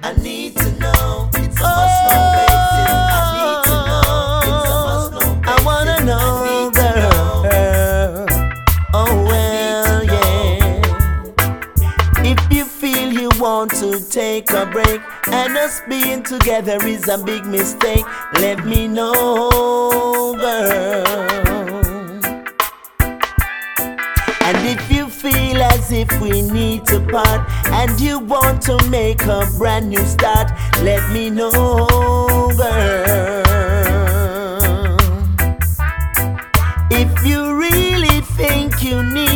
I need to know. It's a must-know basis. I need to know. It's a must-know basis. I wanna know, girl. Oh well, yeah. If you feel you want to take a break and us being together is a big mistake, let me know, girl. And if you feel as if we need to part and you want to make a brand new start, let me know, girl. If you really think you need